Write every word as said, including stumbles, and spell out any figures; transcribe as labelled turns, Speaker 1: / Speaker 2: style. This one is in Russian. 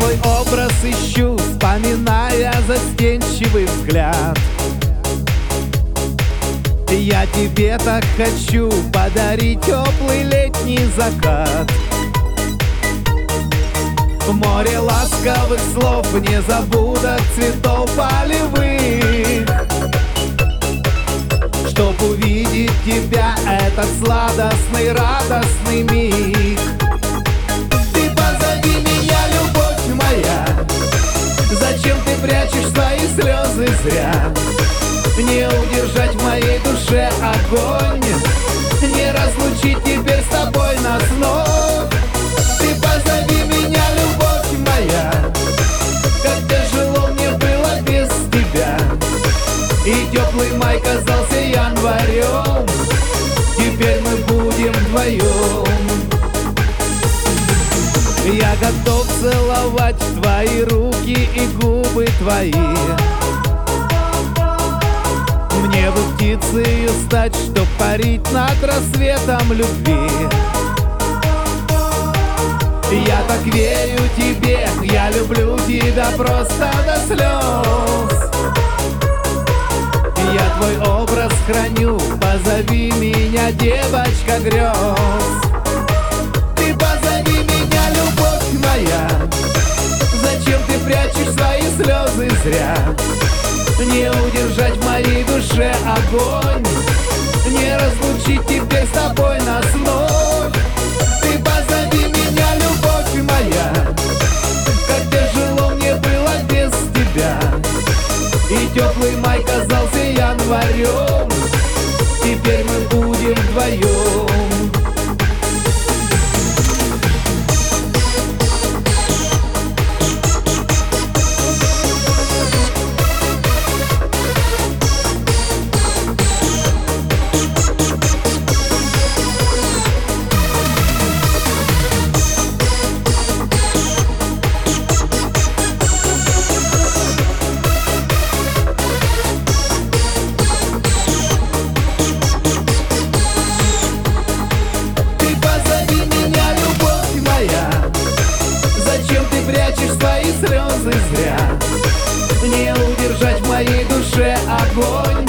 Speaker 1: твой образ ищу, вспоминая застенчивый взгляд. Я тебе так хочу подарить теплый летний закат. Море ласковых слов, незабудок цветов полевых. Чтоб увидеть тебя, этот сладостный, радостный миг. Ты позови меня, любовь моя, зачем ты прячешь свои слезы зря? Не удержать в моей душе огонь, не разлучить теперь с тобой нас вновь. Ты позови меня, любовь моя, как тяжело мне было без тебя. И теплый май казался январем, теперь мы будем вдвоем. Я готов целовать твои руки и губы твои. Мне бы птицею стать, чтоб парить над рассветом любви. Я так верю тебе, я люблю тебя просто до слез. Я твой образ храню, позови меня, девочка грез. Ты позови меня, любовь моя, зачем ты прячешь свои слезы зря? Не удержать в моей душе огонь, не разлучить теперь с тобой нас вновь. Ты позови меня, любовь моя, как тяжело мне было без тебя. И теплый май казался январем, теперь мы будем вдвоем. Прячешь свои слезы зря, не удержать в моей душе огонь,